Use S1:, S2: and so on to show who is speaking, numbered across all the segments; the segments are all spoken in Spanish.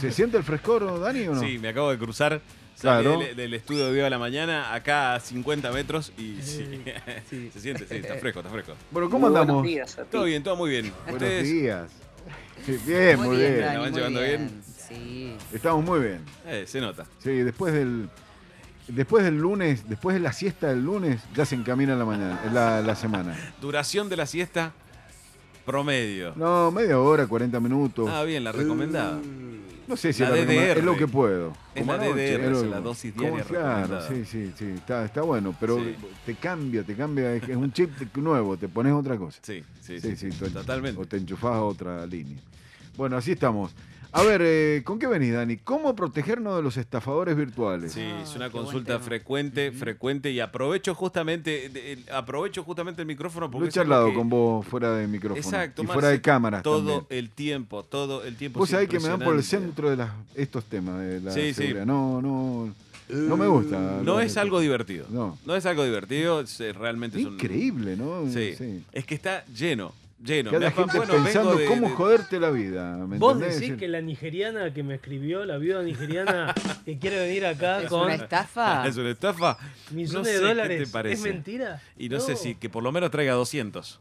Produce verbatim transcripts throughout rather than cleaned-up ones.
S1: ¿Se siente el frescor, Dani, o no?
S2: Sí, me acabo de cruzar.
S1: Claro.
S2: Del, del estudio de Viva la Mañana, acá a cincuenta metros y sí,
S3: Sí.
S2: se siente, sí, está fresco, está fresco.
S1: Bueno, ¿cómo
S4: Muy
S1: andamos?
S4: Buenos días a ti.
S2: Todo bien, todo muy bien.
S1: Buenos
S2: Ustedes,
S1: días. Sí, bien, muy, bien.
S2: ¿La
S3: Dani,
S2: van
S3: muy
S2: llevando bien?
S3: Sí.
S1: Estamos muy bien.
S2: eh, se nota.
S1: Sí, después del después del lunes, después de la siesta del lunes, ya se encamina la mañana, la, la semana.
S2: Duración de la siesta, promedio.
S1: No, media hora, cuarenta minutos.
S2: Ah, bien, la recomendada.
S1: No sé si
S2: La
S1: es, la
S2: D D R.
S1: recomendada, es lo que puedo.
S2: Es
S1: Como
S2: la
S1: anoche,
S2: D D R,
S1: es lo
S2: es
S1: que-
S2: la dosis
S1: como-
S2: diaria
S1: Claro,
S2: recomendada.
S1: sí, sí, sí, está, está bueno, pero
S2: Sí.
S1: te cambia, te cambia, es es un chip nuevo, te pones otra cosa.
S2: Sí, sí,
S1: Sí,
S2: sí,
S1: sí, to-
S2: totalmente.
S1: O te enchufás a otra línea. Bueno, así estamos. A ver, eh, ¿con qué venís, Dani? ¿Cómo protegernos de los estafadores virtuales?
S2: Sí, es
S3: Ah,
S2: una
S3: qué buen
S2: consulta
S3: tema.
S2: frecuente, frecuente y aprovecho justamente, de- el- aprovecho justamente el micrófono porque
S1: Lo he
S2: es algo
S1: charlado
S2: que-
S1: con vos fuera de micrófono.
S2: Exacto,
S1: y
S2: más
S1: fuera de cámaras
S2: todo
S1: también.
S2: el tiempo, todo el tiempo.
S1: Vos
S2: es
S1: sabés que me dan por el
S2: impresionante.
S1: centro de las, estos temas de la
S2: Sí, sí.
S1: seguridad. No, no, no me gusta.
S2: No es algo divertido.
S1: No.
S2: No es algo divertido, es, eh, realmente es un...
S1: Increíble, ¿no?
S2: Sí.
S1: Sí.
S2: Es que está lleno, lleno.
S1: Que
S2: Me
S1: haya
S2: apa-
S1: gente
S2: bueno, vengo
S1: pensando
S2: de-
S1: cómo
S2: de-
S1: joderte la vida. ¿Me
S5: Vos
S1: entendés?
S5: decís
S1: Es
S5: que la nigeriana que me escribió, la viuda nigeriana que quiere venir acá
S3: ¿Es
S5: con
S3: una estafa?
S2: ¿Es una estafa?
S5: millones
S2: No
S5: de
S2: sé, ¿qué
S5: dólares,
S2: te parece?
S5: ¿es mentira?
S2: Y no, sé si que por lo menos traiga doscientos.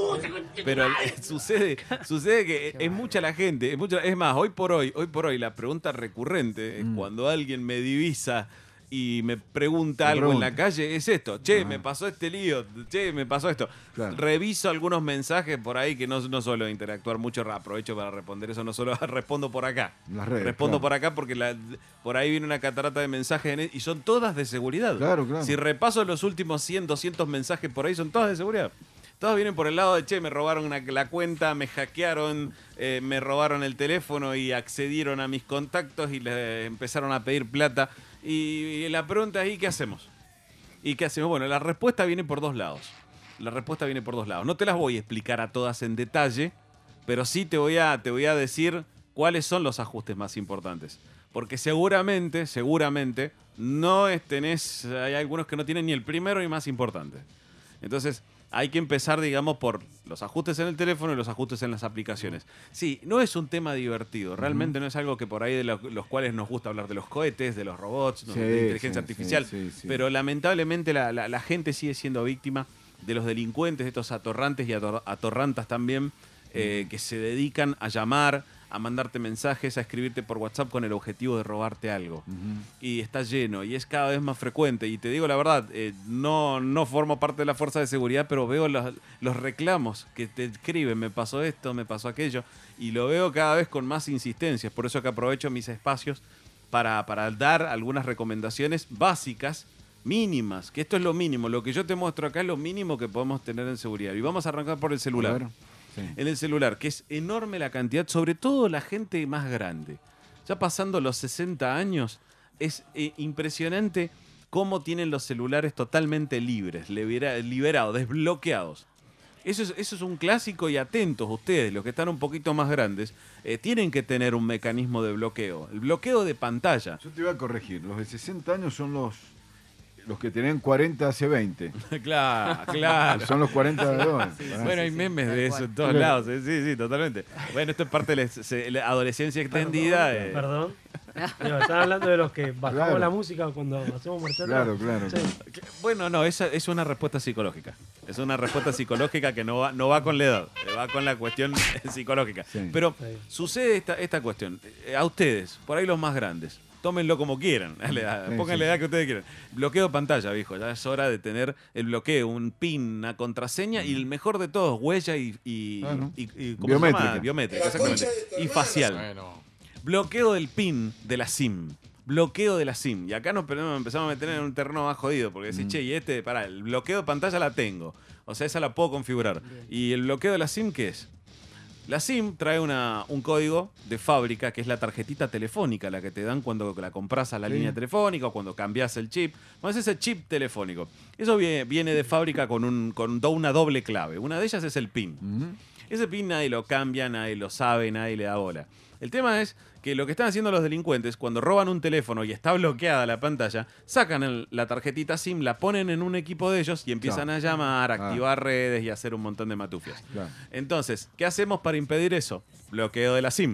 S2: Pero el- sucede, sucede que es mucha la gente, es mucha, es más, hoy por hoy, hoy por hoy la pregunta recurrente es
S1: Mm.
S2: cuando alguien me divisa y me pregunta
S1: Me
S2: algo en
S1: pregunta.
S2: la calle, es esto, che,
S1: Ah.
S2: me pasó este lío, che, me pasó esto.
S1: Claro.
S2: Reviso algunos mensajes por ahí que no, no suelo interactuar mucho, aprovecho para responder eso, no solo respondo por acá.
S1: Las redes,
S2: Respondo
S1: claro.
S2: por acá porque la- por ahí viene una catarata de mensajes en- y son todas de seguridad.
S1: Claro, claro.
S2: Si repaso los últimos cien, doscientos mensajes por ahí, son todas de seguridad. Todos vienen por el lado de, che, me robaron una- la cuenta, me hackearon, eh, me robaron el teléfono y accedieron a mis contactos y le empezaron a pedir plata. Y, y la pregunta es, ¿y qué hacemos? ¿Y qué hacemos? Bueno, la respuesta viene por dos lados. La respuesta viene por dos lados. No te las voy a explicar a todas en detalle, pero sí te voy a, te voy a decir cuáles son los ajustes más importantes. Porque seguramente, seguramente, no es- tenés, hay algunos que no tienen ni el primero y más importante. Entonces, hay que empezar, digamos, por los ajustes en el teléfono y los ajustes en las aplicaciones. Sí, no es un tema divertido. Realmente no es algo que por ahí de lo- los cuales nos gusta hablar de los cohetes, de los robots, ¿no?
S1: Sí,
S2: de inteligencia
S1: sí,
S2: artificial.
S1: sí, sí, sí.
S2: Pero lamentablemente la, la- la gente sigue siendo víctima de los delincuentes, de estos atorrantes y ator- atorrantas también, eh, que se dedican a llamar, a mandarte mensajes, a escribirte por WhatsApp con el objetivo de robarte algo. Y está lleno y es cada vez más frecuente. Y te digo la verdad, eh, no, no formo parte de la fuerza de seguridad, pero veo los, los reclamos que te escriben, me pasó esto, me pasó aquello, y lo veo cada vez con más insistencias. Por eso que aprovecho mis espacios para, para dar algunas recomendaciones básicas, mínimas, que esto es lo mínimo. Lo que yo te muestro acá es lo mínimo que podemos tener en seguridad. Y vamos a arrancar por el
S1: A
S2: celular.
S1: ver, sí.
S2: En el celular, que es enorme la cantidad, sobre todo la gente más grande. Ya pasando los sesenta años, es eh, impresionante cómo tienen los celulares totalmente libres, libera- liberados, desbloqueados. Eso es, eso es un clásico y atentos ustedes, los que están un poquito más grandes, eh, tienen que tener un mecanismo de bloqueo. El bloqueo de pantalla.
S1: Yo te voy a corregir. Los de sesenta años son los, los que tenían cuarenta hace veinte.
S2: Claro, claro.
S1: Son los cuarenta de hoy. Ah,
S2: Bueno, hay
S3: sí,
S2: memes
S3: tal
S2: de eso
S3: cual.
S2: en todos lados. eh, Sí, sí, totalmente. Bueno, esto es parte de la, se- la adolescencia extendida. eh.
S5: Perdón. Digo, están hablando de los que bajamos
S1: Claro.
S5: la música cuando hacemos marcha atrás.
S1: Claro, claro.
S5: Sí.
S2: Bueno, no, esa es una respuesta psicológica. Es una respuesta psicológica que no va, no va con la edad, eh, va con la cuestión psicológica.
S1: Sí.
S2: Pero
S5: Sí.
S2: sucede esta, esta cuestión. Eh, A ustedes, por ahí los más grandes, tómenlo como quieran, la edad,
S1: Sí,
S2: pongan
S1: sí.
S2: la edad que ustedes quieran. Bloqueo de pantalla, viejo. Ya es hora de tener el bloqueo, un pin, una contraseña y el mejor de todos, huella y, y,
S1: Claro.
S2: y- y- ¿cómo
S1: Biométrica.
S2: se llama? Biométrica, exactamente. Y facial.
S6: Bueno.
S2: Bloqueo del pin de la SIM. Bloqueo de la SIM. Y acá nos nos empezamos a meter en un terreno más jodido. Porque decís, che, y este, pará, el bloqueo de pantalla la tengo. O sea, esa la puedo configurar. ¿Y el bloqueo de la SIM qué es? La SIM trae una, un código de fábrica que es la tarjetita telefónica, la que te dan cuando la compras a la
S1: Sí.
S2: línea telefónica o cuando cambias el chip. Bueno, es ese chip telefónico. Eso viene, viene de fábrica con, un, con do- una doble clave. Una de ellas es el PIN.
S1: Ujú.
S2: Ese PIN nadie lo cambia, nadie lo sabe, nadie le da bola. El tema es que lo que están haciendo los delincuentes, cuando roban un teléfono y está bloqueada la pantalla, sacan el- la tarjetita SIM, la ponen en un equipo de ellos y empiezan
S1: Claro.
S2: a llamar, a
S1: Ah.
S2: activar redes y a hacer un montón de matufias.
S1: Claro.
S2: Entonces, ¿qué hacemos para impedir eso? Bloqueo de la SIM.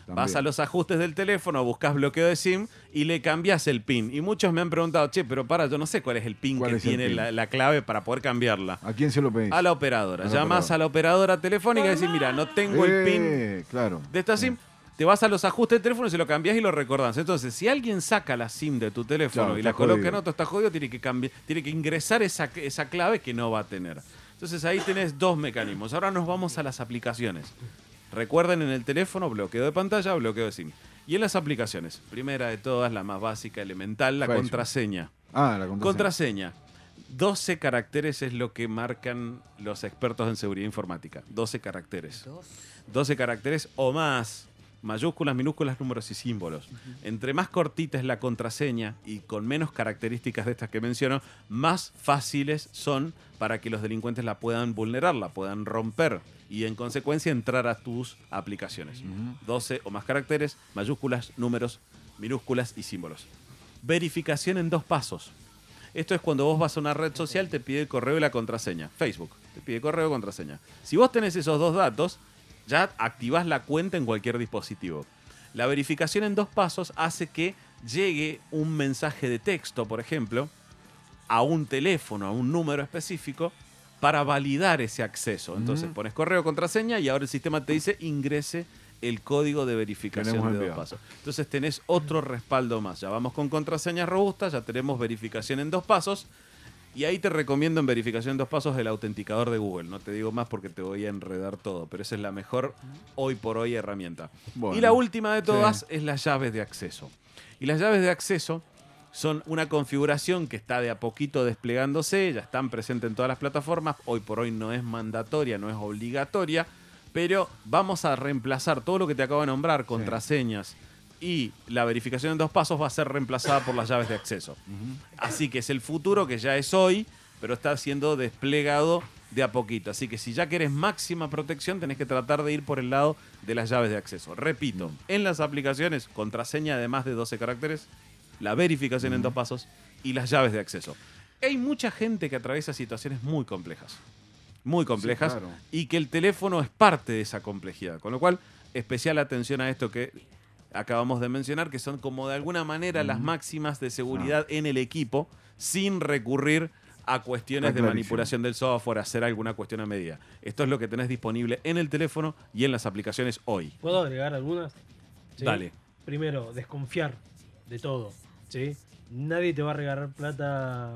S2: Vas a los ajustes del teléfono, buscas bloqueo de SIM y le cambias el PIN. Y muchos me han preguntado, che, pero para, yo no sé cuál es el PIN que tiene la, la clave para poder cambiarla.
S1: ¿A quién se lo pedís?
S2: A la operadora.
S1: A la
S2: Llamás
S1: operadora.
S2: a la operadora telefónica y decís, mira, no tengo el PIN
S1: Eh, claro.
S2: de esta SIM. Te vas a los ajustes del teléfono y se lo cambiás y lo recordás. Entonces, si alguien saca la SIM de tu teléfono
S1: Claro,
S2: y
S1: está
S2: la coloca
S1: jodido.
S2: en otro, está jodido, tiene que, cambiar, tiene que ingresar esa, esa clave que no va a tener. Entonces, ahí tenés dos mecanismos. Ahora nos vamos a las aplicaciones. Recuerden, en el teléfono, bloqueo de pantalla, bloqueo de SIM. Y en las aplicaciones, primera de todas, la más básica, elemental, la
S1: Facebook.
S2: contraseña.
S1: Ah, la contraseña.
S2: Contraseña. doce caracteres es lo que marcan los expertos en seguridad informática. doce caracteres. doce caracteres o más. Mayúsculas, minúsculas, números y símbolos. Entre más cortita es la contraseña y con menos características de estas que menciono, más fáciles son para que los delincuentes la puedan vulnerar, la puedan romper y en consecuencia entrar a tus aplicaciones. doce o más caracteres, mayúsculas, números, minúsculas y símbolos. Verificación en dos pasos. Esto es cuando vos vas a una red social, te pide el correo y la contraseña. Facebook, te pide correo y contraseña. Si vos tenés esos dos datos, ya activás la cuenta en cualquier dispositivo. La verificación en dos pasos hace que llegue un mensaje de texto, por ejemplo, a un teléfono, a un número específico, para validar ese acceso. Entonces
S1: Mm.
S2: pones correo, contraseña y ahora el sistema te dice ingrese el código de verificación
S1: Tenemos
S2: de dos
S1: enviado.
S2: pasos. Entonces tenés otro respaldo más. Ya vamos con contraseñas robustas, ya tenemos verificación en dos pasos. Y ahí te recomiendo en verificación en dos pasos el autenticador de Google. No te digo más porque te voy a enredar todo, pero esa es la mejor hoy por hoy herramienta.
S1: Bueno,
S2: y la última de todas
S1: sí.
S2: es las llaves de acceso. Y las llaves de acceso son una configuración que está de a poquito desplegándose, ya están presentes en todas las plataformas. Hoy por hoy no es mandatoria, no es obligatoria, pero vamos a reemplazar todo lo que te acabo de nombrar, contraseñas, y la verificación en dos pasos va a ser reemplazada por las llaves de acceso. Así que es el futuro que ya es hoy, pero está siendo desplegado de a poquito. Así que si ya querés máxima protección, tenés que tratar de ir por el lado de las llaves de acceso. Repito, en las aplicaciones, contraseña de más de doce caracteres, la verificación en dos pasos y las llaves de acceso. Hay mucha gente que atraviesa situaciones muy complejas. Muy complejas.
S1: Sí, claro.
S2: Y que el teléfono es parte de esa complejidad. Con lo cual, especial atención a esto que acabamos de mencionar, que son como de alguna manera las máximas de seguridad en el equipo, sin recurrir a cuestiones
S1: Está
S2: de
S1: clarísimo.
S2: manipulación del software, hacer alguna cuestión a medida. Esto es lo que tenés disponible en el teléfono y en las aplicaciones hoy.
S5: ¿Puedo agregar algunas? ¿Sí?
S2: Dale.
S5: Primero, desconfiar de todo. ¿Sí? Nadie te va a regalar plata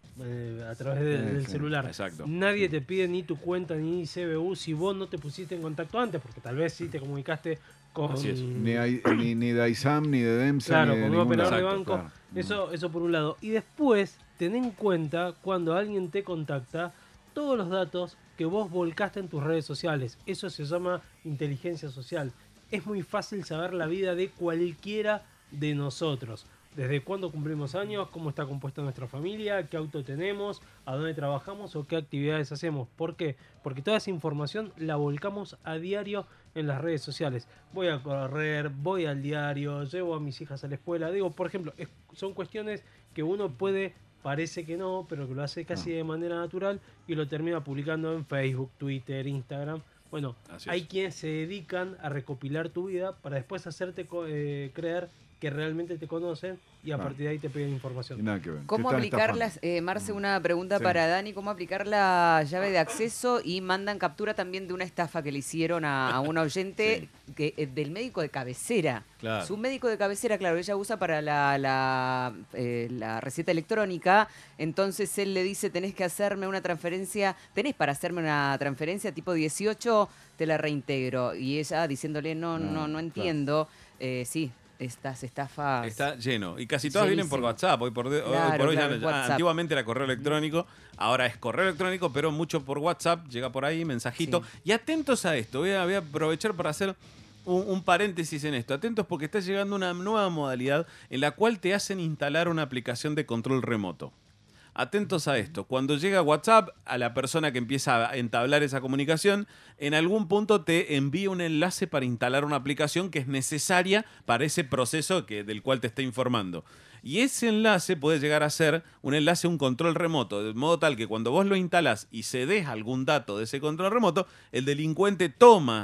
S5: eh, a través de-
S1: Sí,
S5: del
S1: sí,
S5: celular.
S2: exacto.
S5: Nadie te pide ni tu cuenta ni C B U si vos no te pusiste en contacto antes, porque tal vez sí te comunicaste con...
S2: Así es.
S1: Ni, hay- ni, ni de ISAM, ni de DEMSA,
S5: Claro,
S1: ni de
S5: con un
S1: ningún
S5: operador
S1: lado.
S5: de banco.
S1: Claro.
S5: Eso, eso por un lado. Y después, ten en cuenta cuando alguien te contacta todos los datos que vos volcaste en tus redes sociales. Eso se llama inteligencia social. Es muy fácil saber la vida de cualquiera de nosotros. Desde cuándo cumplimos años, cómo está compuesta nuestra familia, qué auto tenemos, a dónde trabajamos o qué actividades hacemos. ¿Por qué? Porque toda esa información la volcamos a diario en las redes sociales. Voy a correr, voy al diario, llevo a mis hijas a la escuela. Digo, por ejemplo, es- son cuestiones que uno puede, parece que no, pero que lo hace casi
S1: No.
S5: de manera natural y lo termina publicando en Facebook, Twitter, Instagram. Bueno,
S2: Así
S5: hay
S2: es.
S5: quienes se dedican a recopilar tu vida para después hacerte co- eh, creer que realmente te conocen y a
S1: Claro.
S5: partir de ahí te piden
S1: Y
S5: información.
S1: nada que ver.
S3: ¿Cómo
S1: Te están
S3: aplicar
S1: estafando.
S3: las, eh, Marce, una pregunta
S1: Sí.
S3: para Dani, ¿cómo aplicar la llave de acceso? Y mandan captura también de una estafa que le hicieron a, a una oyente que, eh, del médico de cabecera.
S2: Claro.
S3: Su médico de cabecera, claro, ella usa para la, la, eh, la receta electrónica, entonces él le dice, tenés que hacerme una transferencia, tenés para hacerme una transferencia tipo dieciocho, te la reintegro. Y ella diciéndole, no, no, no,
S1: claro.
S3: entiendo, eh, sí. Estas estafas.
S2: Está lleno. Y casi todas vienen por
S3: Llenísimo.
S2: WhatsApp. Hoy por, de- hoy
S3: Claro,
S2: por hoy ya
S3: claro,
S2: no- ya-
S3: WhatsApp.
S2: antiguamente era correo electrónico, ahora es correo electrónico, pero mucho por WhatsApp. Llega por ahí, mensajito.
S3: Sí.
S2: Y atentos a esto. Voy a, voy a aprovechar para hacer un, un paréntesis en esto. Atentos porque está llegando una nueva modalidad en la cual te hacen instalar una aplicación de control remoto. Atentos a esto. Cuando llega WhatsApp, a la persona que empieza a entablar esa comunicación, en algún punto te envía un enlace para instalar una aplicación que es necesaria para ese proceso que, del cual te está informando. Y ese enlace puede llegar a ser un enlace a un control remoto, de modo tal que cuando vos lo instalás y cedes algún dato de ese control remoto, el delincuente toma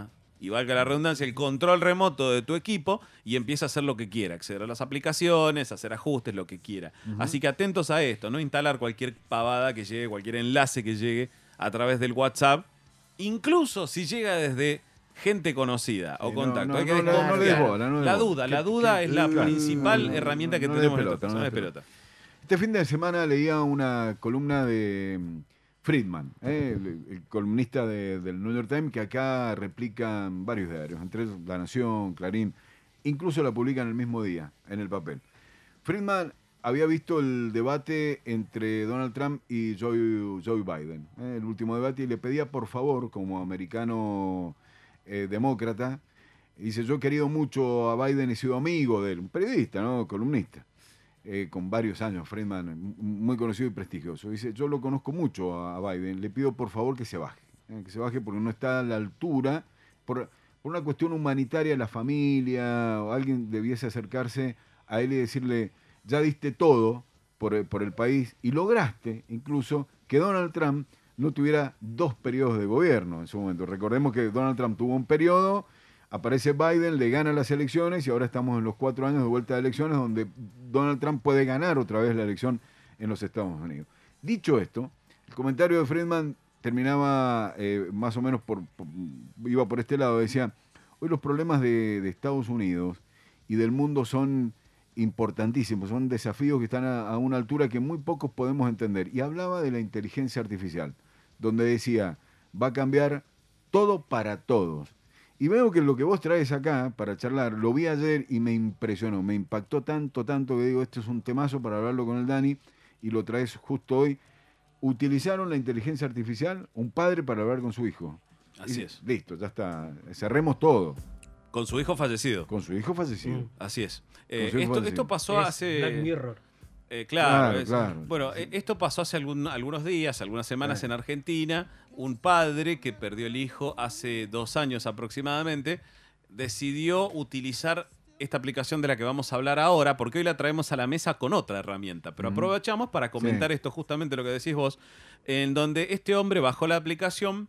S2: y valga la redundancia, el control remoto de tu equipo y empieza a hacer lo que quiera, acceder a las aplicaciones, hacer ajustes, lo que quiera. Uh-huh. Así que atentos a esto, no instalar cualquier pavada que llegue, cualquier enlace que llegue a través del WhatsApp, incluso si llega desde gente conocida o
S1: sí,
S2: contacto.
S1: No, no,
S2: Hay que
S1: no, no, no le des bola, no le
S2: la
S1: des bola.
S2: duda, la
S1: ¿Qué,
S2: duda
S1: qué,
S2: es la
S1: qué,
S2: principal
S1: no, no,
S2: herramienta que
S1: no, no
S2: tenemos.
S1: de pelota,
S2: en
S1: no
S2: de
S1: de
S2: pelota.
S1: Este fin de semana leía una columna de Friedman, eh, el, el columnista de, del New York Times, que acá replican varios diarios, entre ellos La Nación, Clarín, incluso la publican el mismo día, en el papel. Friedman había visto el debate entre Donald Trump y Joe, Joe Biden, eh, el último debate, y le pedía por favor, como americano eh, demócrata, dice, yo he querido mucho a Biden, he sido amigo de él, un periodista, ¿no? Columnista. Eh, con varios años, Friedman, muy conocido y prestigioso. Dice, yo lo conozco mucho a, a Biden, le pido por favor que se baje, eh, que se baje porque no está a la altura, por, por una cuestión humanitaria, la familia, o alguien debiese acercarse a él y decirle, ya diste todo por, por el país y lograste incluso que Donald Trump no tuviera dos periodos de gobierno en su momento. Recordemos que Donald Trump tuvo un periodo, aparece Biden, le gana las elecciones y ahora estamos en los cuatro años de vuelta de elecciones donde Donald Trump puede ganar otra vez la elección en los Estados Unidos. Dicho esto, el comentario de Friedman terminaba eh, más o menos por, por, iba por este lado, decía, hoy los problemas de, de Estados Unidos y del mundo son importantísimos, son desafíos que están a, a una altura que muy pocos podemos entender. Y hablaba de la inteligencia artificial, donde decía, va a cambiar todo para todos. Y veo que lo que vos traes acá para charlar, lo vi ayer y me impresionó, me impactó tanto, tanto que digo, esto es un temazo para hablarlo con el Dani y lo traes justo hoy. Utilizaron la inteligencia artificial, un padre para hablar con su hijo.
S2: Así
S1: y,
S2: es.
S1: Listo, ya está, cerremos todo.
S2: Con su hijo fallecido.
S1: Con su hijo fallecido.
S5: Mm.
S2: Así es.
S1: Con
S2: Eh,
S1: su hijo
S2: esto,
S1: fallecido.
S2: esto pasó
S5: Es
S2: hace...
S5: Black Mirror.
S2: Eh, claro,
S1: Claro,
S2: es-
S1: claro.
S2: bueno, eh, esto pasó hace algún- algunos días, algunas semanas
S1: Sí.
S2: en Argentina. Un padre que perdió el hijo hace dos años aproximadamente decidió utilizar esta aplicación de la que vamos a hablar ahora, porque hoy la traemos a la mesa con otra herramienta. Pero
S1: Ujú.
S2: aprovechamos para comentar
S1: Sí.
S2: esto, justamente lo que decís vos, en donde este hombre bajó la aplicación,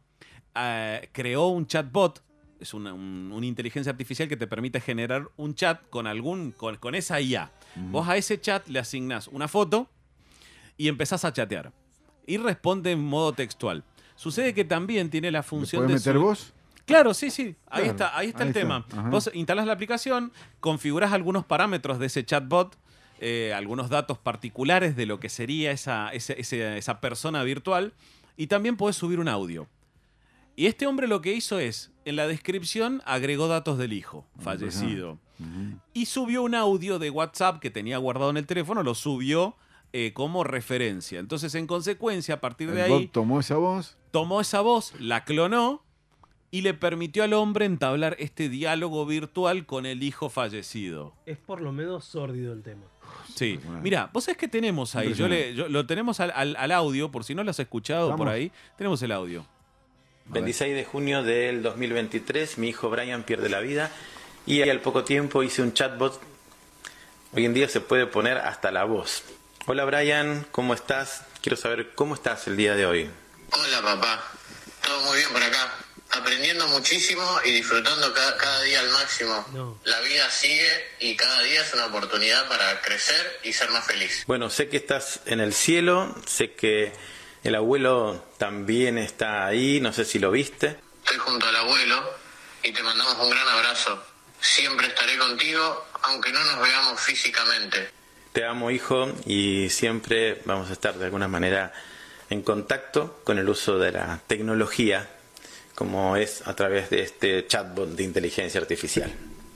S2: eh, creó un chatbot. Es una, un- una inteligencia artificial que te permite generar un chat con algún con, con esa I A.
S1: Ujú.
S2: Vos a ese chat le asignás una foto y empezás a chatear. Y responde en modo textual. Sucede que también tiene la
S1: ¿Le
S2: función
S1: podés
S2: de...
S1: meter
S2: su-
S1: vos?
S2: Claro, sí, sí. Ahí
S1: Claro,
S2: está, ahí está
S1: ahí
S2: el
S1: está.
S2: tema.
S1: Ajá.
S2: Vos instalás la aplicación, configurás algunos parámetros de ese chatbot, eh, algunos datos particulares de lo que sería esa, ese- ese- esa persona virtual, y también podés subir un audio. Y este hombre lo que hizo es, en la descripción agregó datos del hijo, fallecido.
S1: Ujú.
S2: Y subió un audio de WhatsApp que tenía guardado en el teléfono, lo subió eh, como referencia. Entonces, en consecuencia, a partir de
S1: El
S2: ahí,
S1: bot tomó esa voz.
S2: tomó esa voz, la clonó y le permitió al hombre entablar este diálogo virtual con el hijo fallecido.
S5: Es por lo menos sórdido el tema.
S2: Sí.
S1: Bueno.
S2: Mira, vos sabés que tenemos ahí, yo le, yo- lo tenemos al, al- al audio, por si no lo has escuchado por
S1: Vamos.
S2: ahí, tenemos el audio.
S4: veintiséis de junio del dos mil veintitrés, mi hijo Brian pierde la vida y al poco tiempo hice un chatbot. Hoy en día se puede poner hasta la voz. Hola Brian, ¿cómo estás? Quiero saber cómo estás el día de hoy.
S6: Hola papá, todo muy bien por acá, aprendiendo muchísimo y disfrutando cada, cada día al máximo.
S5: No.
S6: La vida sigue y cada día es una oportunidad para crecer y ser más feliz.
S4: Bueno, sé que estás en el cielo, sé que el abuelo también está ahí, no sé si lo viste.
S6: Estoy junto al abuelo y te mandamos un gran abrazo. Siempre estaré contigo, aunque no nos veamos físicamente.
S4: Te amo, hijo, y siempre vamos a estar de alguna manera en contacto con el uso de la tecnología, como es a través de este chatbot de inteligencia artificial.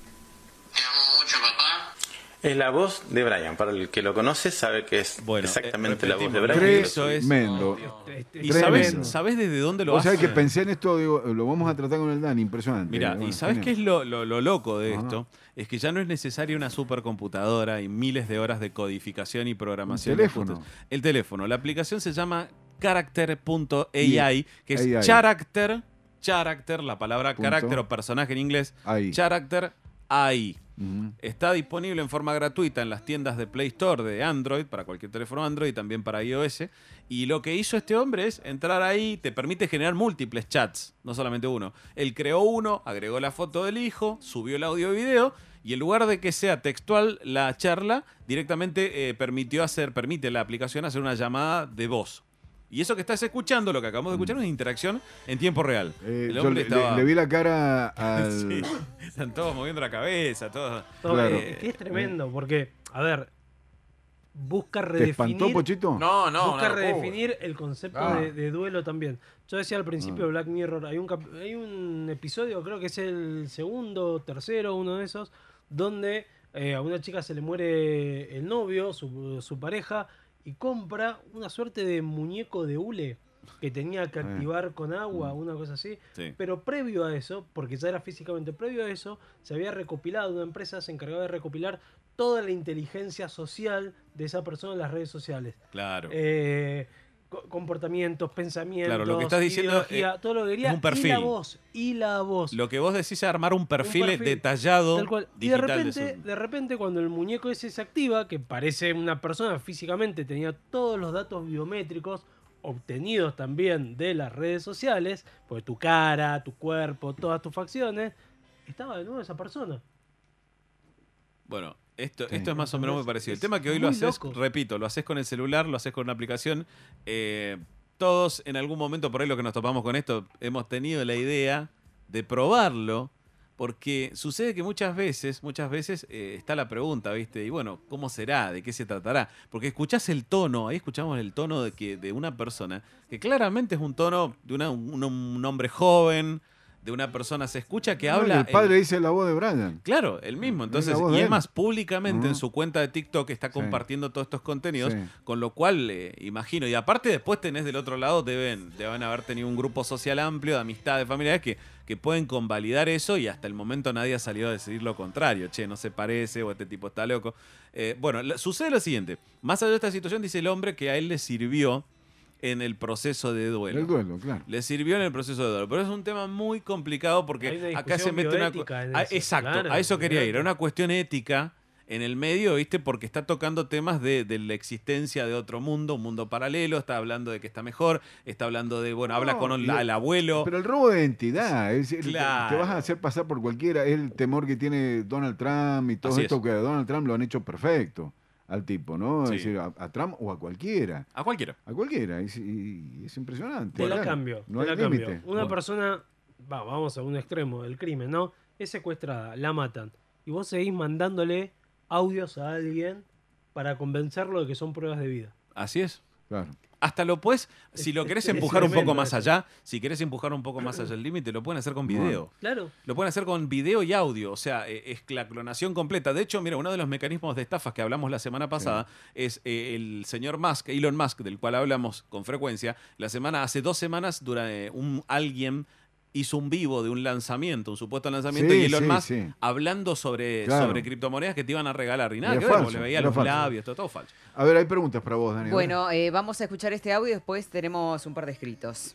S6: Te amo mucho papá.
S4: Es la voz de Brian. Para el que lo conoce sabe que es
S2: Bueno,
S4: exactamente
S2: eh,
S4: la voz de
S2: repetimos.
S4: Brian.
S2: Eso es-
S1: Tremendo.
S5: Este-
S2: ¿Y
S1: Tremendo.
S2: sabes, sabes desde dónde lo
S1: Vos
S2: hace?
S1: sabés que pensé en esto, digo, lo vamos a tratar con el Dani, impresionante.
S2: Mira,
S1: Bueno,
S2: ¿y sabes
S1: genial.
S2: qué es lo, lo- lo loco de
S1: Ajá.
S2: esto? Es que ya no es necesaria una supercomputadora y miles de horas de codificación y programación.
S1: Un
S2: de
S1: teléfono.
S2: ajustes. El teléfono. La aplicación se llama Character punto A I, que es
S1: A I.
S2: Character, Character, la palabra
S1: Punto.
S2: carácter o personaje en inglés,
S1: Ahí.
S2: Character A I.
S1: Ujú.
S2: Está disponible en forma gratuita en las tiendas de Play Store de Android, para cualquier teléfono Android y también para iOS. Y lo que hizo este hombre es entrar ahí, te permite generar múltiples chats, no solamente uno. Él creó uno, agregó la foto del hijo, subió el audio y video, y en lugar de que sea textual la charla, directamente eh, permitió hacer, permite la aplicación hacer una llamada de voz. Y eso que estás escuchando, lo que acabamos de escuchar, es una interacción en tiempo real.
S1: Eh,
S2: El
S1: yo
S2: hombre
S1: le,
S2: estaba...
S1: le- le vi la cara al...
S2: Sí, están todos moviendo la cabeza, todos...
S5: No,
S1: Claro.
S5: es que es tremendo, porque, a ver, busca
S1: ¿Te espantó,
S5: redefinir,
S1: Pochito?
S2: No, no,
S5: busca
S2: no.
S5: redefinir el concepto
S1: Ah.
S5: de, de duelo también. Yo decía al principio
S1: Ah.
S5: de Black Mirror, hay un, cap- hay un episodio, creo que es el segundo, tercero, uno de esos, donde eh, a una chica se le muere el novio, su, su pareja, y compra una suerte de muñeco de hule que tenía que
S1: Ah.
S5: activar con agua, una cosa así.
S2: Sí.
S5: Pero previo a eso, porque ya era físicamente previo a eso, se había recopilado, una empresa se encargaba de recopilar toda la inteligencia social de esa persona en las redes sociales.
S2: Claro.
S5: Eh, co- comportamientos, pensamientos,
S2: Claro, lo que estás diciendo
S5: ideología,
S2: es-
S5: todo lo que quería.
S2: es un perfil.
S5: Y la voz, y la voz.
S2: Lo que vos decís es armar un perfil,
S5: Un perfil,
S2: detallado
S5: Tal cual. Y de
S2: digital
S5: repente,
S2: su-
S5: de repente, cuando el muñeco ese se activa, que parece una persona físicamente, tenía todos los datos biométricos obtenidos también de las redes sociales, porque tu cara, tu cuerpo, todas tus facciones, estaba de nuevo esa persona.
S2: Bueno, esto,
S1: Sí.
S2: esto es más o menos muy
S5: Entonces,
S2: parecido. El
S5: es
S2: tema que hoy lo
S5: muy
S2: haces,
S5: loco.
S2: repito, lo haces con el celular, lo haces con una aplicación. eh, todos en algún momento, por ahí lo que nos topamos con esto, hemos tenido la idea de probarlo, porque sucede que muchas veces, muchas veces eh, está la pregunta, ¿viste? Y bueno, ¿cómo será? ¿De qué se tratará? Porque escuchás el tono, ahí escuchamos el tono de, que, de una persona, que claramente es un tono de una- un, un hombre joven, de una persona, se escucha que
S1: No,
S2: habla...
S1: y el padre
S2: en-
S1: dice la voz de Brian.
S2: Claro, el mismo. Entonces,
S1: la voz
S2: y
S1: de
S2: es
S1: él.
S2: más, públicamente en
S1: Ujú.
S2: su cuenta de TikTok está
S1: Sí.
S2: compartiendo todos estos contenidos,
S1: Sí.
S2: con lo cual, eh, imagino, y aparte después tenés del otro lado, deben, deben haber tenido un grupo social amplio de amistades, familiares, que, que pueden convalidar eso y hasta el momento nadie ha salido a decir lo contrario. Che, no se parece o este tipo está loco. Eh, bueno, la- sucede lo siguiente. Más allá de esta situación, dice el hombre que a él le sirvió en el proceso de duelo.
S1: El duelo, claro.
S2: Le sirvió en el proceso de duelo. Pero es un tema muy complicado
S5: Hay
S2: porque
S5: una
S2: acá se
S5: discusión
S2: mete una... cu-
S5: bioética en
S2: Ah,
S5: eso,
S2: exacto,
S5: claro,
S2: a eso quería ir. Era
S5: olvidate.
S2: una cuestión ética en el medio, ¿viste? Porque está tocando temas de, de la existencia de otro mundo, un mundo paralelo, está hablando de que está mejor, está hablando de, bueno, habla
S1: No,
S2: con el,
S1: y-
S2: el abuelo.
S1: Pero el robo de identidad, es decir, te-
S2: Claro.
S1: te vas a hacer pasar por cualquiera, es el temor que tiene Donald Trump y todo
S2: Así
S1: esto,
S2: es.
S1: que a Donald Trump lo han hecho perfecto al tipo, ¿no?
S2: Sí.
S1: Es decir, a, a Trump o a cualquiera,
S2: A cualquiera.
S1: a cualquiera, es, y- es impresionante.
S5: Te la
S1: claro.
S5: cambio,
S1: no
S5: te
S1: hay
S5: la cambio.
S1: límite.
S5: Una
S2: Bueno.
S5: persona, va, vamos a un extremo del crimen, ¿no? Es secuestrada, la matan. Y vos seguís mandándole audios a alguien para convencerlo de que son pruebas de vida.
S2: Así es.
S1: Claro.
S2: Hasta lo puedes, si lo
S5: Es-
S2: querés
S5: es
S2: empujar un poco
S5: tremendo
S2: más
S5: eso.
S2: allá, si querés empujar un poco más allá el límite, lo pueden hacer con video.
S5: Claro.
S2: Lo pueden hacer con video y audio, o sea, eh, es la clonación completa. De hecho, mira, uno de los mecanismos de estafas que hablamos la semana pasada es eh, el señor Musk, Elon Musk, del cual hablamos con frecuencia. La semana, hace dos semanas, dura, eh, un, alguien hizo un vivo de un lanzamiento, un supuesto lanzamiento,
S1: Sí,
S2: y Elon
S1: sí,
S2: Musk
S1: sí.
S2: hablando sobre,
S1: Claro.
S2: sobre criptomonedas que te iban a regalar. Y nada,
S1: Era
S2: que ver,
S1: falso,
S2: le veía
S1: era
S2: los
S1: falso.
S2: labios, todo, todo falso.
S1: A ver, hay preguntas para vos, Dani.
S3: Bueno, eh, vamos a escuchar este audio y después tenemos un par de escritos.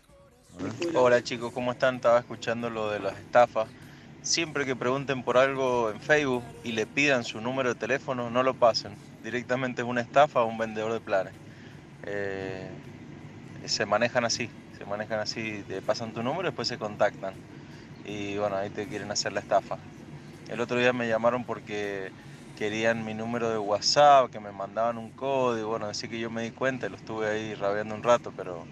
S7: Hola chicos, ¿cómo están? Estaba escuchando lo de las estafas. Siempre que pregunten por algo en Facebook y le pidan su número de teléfono, no lo pasen. Directamente es una estafa o un vendedor de planes. Eh, se manejan así, se manejan así, te pasan tu número y después se contactan. Y bueno, ahí te quieren hacer la estafa. El otro día me llamaron porque querían mi número de WhatsApp, que me mandaban un código. Bueno, así que yo me di cuenta y lo estuve ahí rabiando un rato, pero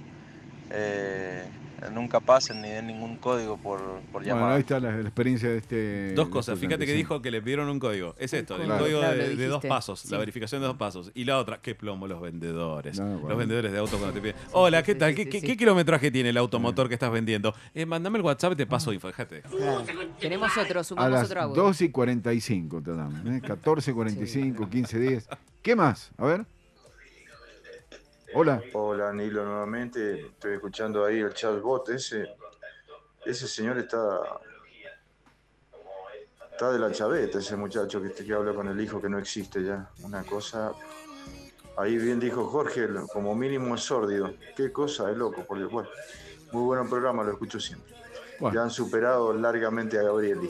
S7: eh, nunca pasen ni den ningún código por, por
S1: Bueno,
S7: llamada.
S1: ahí está la, la experiencia de este...
S2: Dos
S1: de
S2: cosas.
S1: este
S2: Fíjate que
S1: oyente, sí.
S2: dijo que le pidieron un código. Es esto, el
S1: Claro.
S2: código
S3: Claro,
S2: de,
S3: lo
S2: de dos
S3: dijiste.
S2: pasos,
S3: Sí.
S2: la verificación de dos pasos. Y la otra, qué plomo los vendedores.
S1: No, bueno.
S2: Los vendedores de auto cuando te piden. Hola,
S3: sí,
S2: ¿qué
S3: sí,
S2: tal?
S3: sí,
S2: ¿Qué,
S3: sí,
S2: qué-
S3: sí.
S2: qué kilometraje tiene el automotor que estás vendiendo? Eh, mándame el WhatsApp y te paso info. Fíjate.
S3: Claro. Tenemos otro,
S1: A
S3: sumamos
S1: las
S3: otro audio.
S1: dos y cuarenta y cinco te damos, ¿eh? catorce cuarenta y cinco, quince diez. ¿Qué más? A ver. Hola.
S8: Hola, Nilo, nuevamente. Estoy escuchando ahí el chatbot. Ese, ese señor está, está de la chaveta, ese muchacho que, que habla con el hijo que no existe ya. Una cosa. Ahí bien dijo Jorge, como mínimo es sórdido. Qué cosa, es loco, por Dios. Bueno, muy buen programa, lo escucho siempre.
S1: Bueno.
S8: Ya han superado largamente a Gabrieli.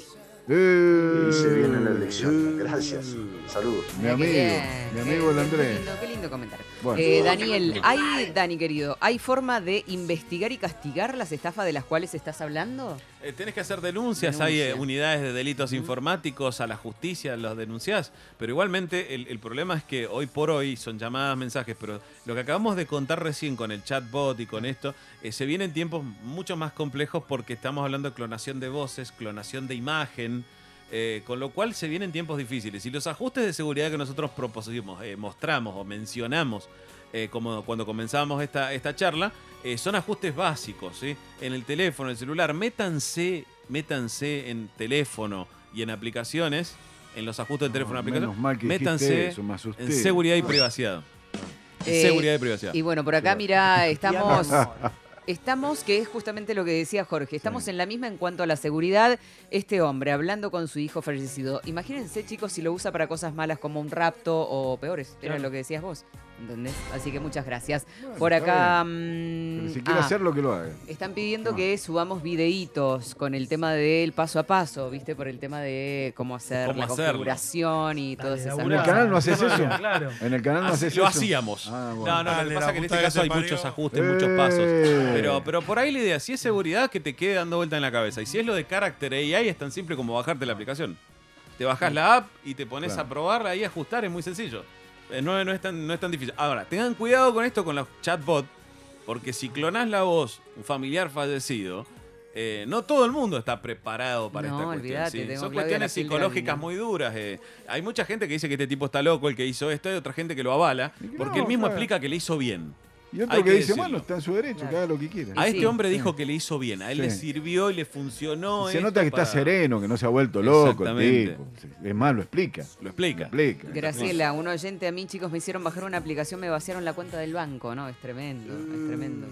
S1: Eh,
S8: Y se viene la elección. Gracias. Saludos.
S1: Mi
S3: Mira qué
S1: amigo,
S3: bien.
S1: mi
S3: Eh,
S1: amigo el
S3: qué
S1: Andrés.
S3: lindo, qué lindo comentario.
S1: Bueno.
S3: Eh, Daniel, ¿hay, Dani querido, ¿hay forma de investigar y castigar las estafas de las cuales estás hablando?
S2: Eh, tenés que hacer denuncias, hay eh,
S3: Denuncia.
S2: unidades de delitos informáticos, a la justicia los denunciás, pero igualmente el, el problema es que hoy por hoy son llamadas, mensajes, pero lo que acabamos de contar recién con el chatbot y con esto, eh, se vienen tiempos mucho más complejos porque estamos hablando de clonación de voces, clonación de imagen, eh, con lo cual se vienen tiempos difíciles. Y los ajustes de seguridad que nosotros propusimos, eh, mostramos o mencionamos Eh, como cuando comenzamos esta, esta charla, eh, son ajustes básicos, ¿sí? En el teléfono, en el celular, métanse, métanse en teléfono y en aplicaciones, en los ajustes del teléfono y
S1: menos
S2: aplicaciones,
S1: mal que dijiste
S2: métanse
S1: eso, me asusté.
S2: en seguridad y privacidad. En
S3: Eh,
S2: seguridad y privacidad.
S3: Y bueno, por acá, mira, estamos... Estamos, que es justamente lo que decía Jorge, estamos
S1: Sí.
S3: en la misma en cuanto a la seguridad. Este hombre hablando con su hijo fallecido. Imagínense, chicos, si lo usa para cosas malas como un rapto o peores. Era
S5: Claro.
S3: lo que decías vos. ¿Entendés? Así que muchas gracias.
S1: Bueno,
S3: Por
S1: está
S3: acá.
S1: Pero
S3: mm,
S1: si quiere
S3: ah,
S1: hacerlo, que lo haga.
S3: están pidiendo
S1: Ah.
S3: que subamos videitos con el tema del paso a paso, ¿viste? Por el tema de cómo hacer
S2: Cómo
S3: la
S2: hacerlo.
S3: configuración y todas esas
S1: ¿En el
S3: cosas.
S1: canal no haces eso?
S5: Claro.
S1: En el canal no
S2: Así
S1: haces
S2: lo
S1: eso.
S2: hacíamos.
S1: Ah, bueno.
S2: No, no, lo
S9: Dale,
S2: que
S9: la
S2: pasa es que en este
S9: puta
S2: caso
S9: que
S2: hay
S9: se parió.
S2: muchos ajustes,
S1: Eh.
S2: muchos pasos. Pero, pero por ahí la idea, si es seguridad, que te quede dando vuelta en la cabeza. Y si es lo de carácter A I, es tan simple como bajarte la aplicación. Te bajás la app y te pones
S1: Claro.
S2: a probarla ahí, a ajustar, es muy sencillo. Eh, No, no, es tan, no es tan difícil. Ahora, tengan cuidado con esto, con los chatbots, porque si clonás la voz, un familiar fallecido, eh, no todo el mundo está preparado para
S3: No,
S2: esta cuestión.
S3: olvídate,
S2: ¿sí?
S3: tengo
S2: Son
S3: Claudia
S2: cuestiones
S3: la piel de
S2: psicológicas
S3: gallina.
S2: muy duras. eh. Hay mucha gente que dice que este tipo está loco, el que hizo esto, hay otra gente que lo avala,
S1: Y que
S2: porque
S1: no,
S2: él mismo
S1: claro.
S2: explica que le hizo bien.
S1: Y otro
S2: Hay
S1: que,
S2: que
S1: dice,
S2: decirlo.
S1: bueno, está en su derecho,
S3: Claro.
S1: que haga lo que quiera.
S2: A
S3: Sí,
S2: este hombre
S1: sí.
S2: dijo que le hizo bien, a él
S1: Sí.
S2: le sirvió y le funcionó.
S1: Se
S2: esto
S1: nota que está
S2: para-
S1: sereno, que no se ha vuelto loco el
S2: Exactamente.
S1: tipo. Es más, lo explica.
S2: Lo explica.
S1: Lo explica.
S3: Graciela, un oyente a mí, chicos, me hicieron bajar una aplicación, me vaciaron la cuenta del banco, ¿no? Es tremendo, es tremendo.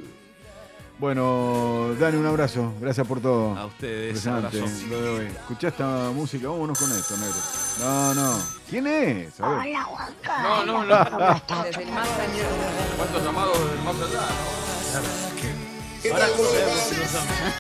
S1: Bueno, Dani, un abrazo. Gracias por todo.
S2: A ustedes,
S1: Impresionante
S2: abrazo.
S1: lo de hoy. Escuchá esta música, vámonos con esto, negro. No, no. ¿Quién es? A ver.
S2: No, no, no.
S3: Desde el más allá.
S2: ¿Cuántos llamados del más allá?
S5: Ahora, ¿cómo sabemos si no sabemos?